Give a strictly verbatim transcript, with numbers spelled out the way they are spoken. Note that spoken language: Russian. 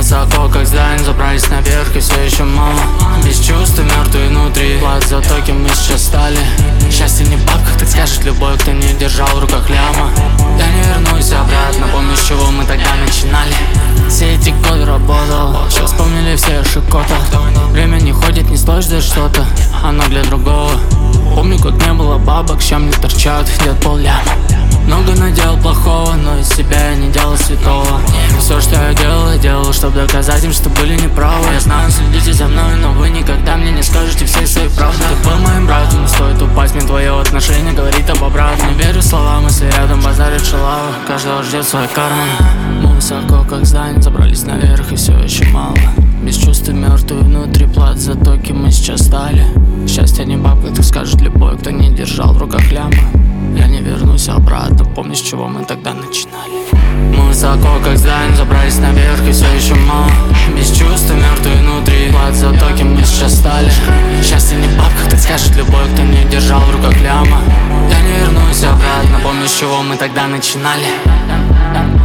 высоко, как здание, забрались наверх, и все еще мало. Без чувств и мертвые внутри, плат за то, кем мы сейчас стали. Счастье не в бабках, так скажет любой, кто не держал в руках ляма. Я не вернусь обратно, помню, с чего мы тогда начинали. Все эти годы работал, сейчас вспомнили все ошибки. Время не ходит, не стоит ждать что-то, оно для другого. Помню, как не было бабок, чем не торчат, дед полляма. Много наделал плохого, но из себя я не делал святого. Все, что я делал, я делал, чтобы доказать им, что были неправы. Я знаю, следите за мной, но вы никогда мне не скажете все свои правды. Ты был моим братом, не стоит упасть, мне твое отношение говорит об обратном. Не верю словам, если рядом базарит шалава, каждого ждет свой карман. Мы высоко, как здание, забрались наверх, и все еще мало. Без чувств и мертвый внутри, плат за то, кем мы сейчас стали. Счастье не бабка, так скажет любой, кто не держал в руках ляма. Я не вернусь обратно, помню, с чего мы тогда начинали. Мы высоко, как здание, забрались наверх, и все еще мало. Без чувств и мертвый внутри, плат за то, кем мы сейчас стали. Счастье не в бабках, так скажет любой, кто не держал в руках ляма. Я не вернусь обратно, помню, с чего мы тогда начинали.